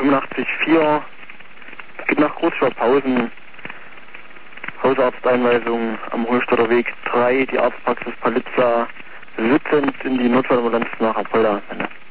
85,4. Es gibt nach Großschwabhausen Hausarzteinweisung am Hohlstädter Weg 3, die Arztpraxis Palitza, sitzend in die Notfallambulanz nach Apolda.